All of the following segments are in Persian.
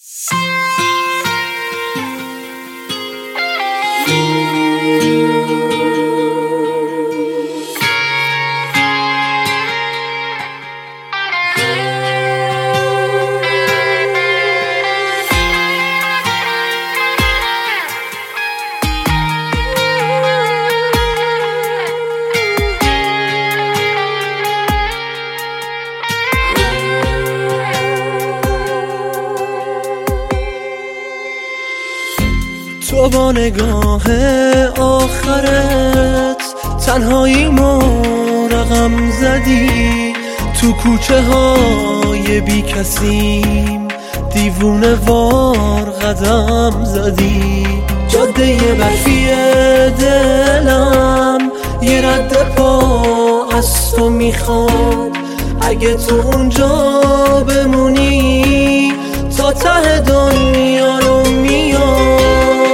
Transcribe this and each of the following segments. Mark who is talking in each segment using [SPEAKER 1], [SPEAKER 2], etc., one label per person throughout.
[SPEAKER 1] تو با نگاه آخرت تنهاییمو رقم زدی، تو کوچه های بی کسیم دیوونه وار قدم زدی. جاده برفی دلم یه رد پا از تو میخواد، اگه تو اونجا بمونی تا ته دنیا رو میاد.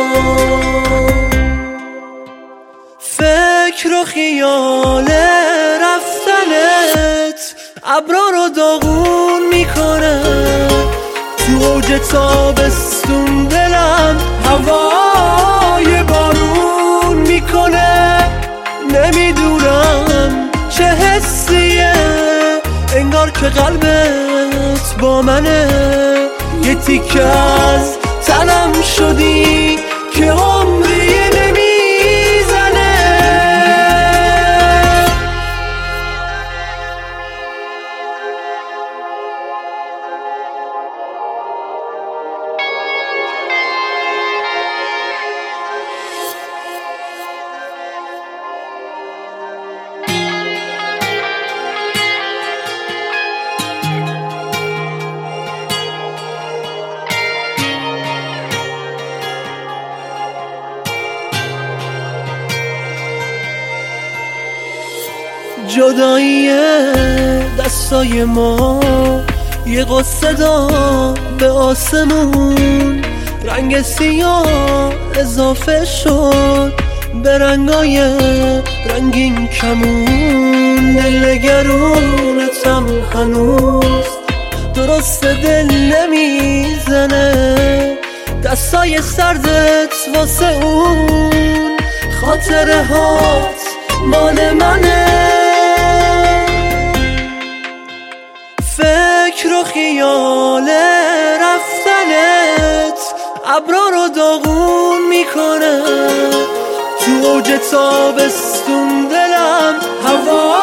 [SPEAKER 1] فکر و خیال رفتنت ابرا رو داغون میکنه، تو اوج تابستون دلم هوای بارون میکنه. نمیدونم چه حسیه، انگار که قلبت با منه، یه تیکه از تنم شدی که عمری نمیزنه. جدایی دستای ما یه قصه داد به آسمون، رنگ سیاه اضافه شد به رنگای رنگین کمون. دلنگرونتم هنوز درست دل نمیزنه، دستای سردت واسه اون خاطره هات مال منه. فکر و خیال رفتنت ابرا رو داغون میکنه، تو اوج تابستون دلم هوا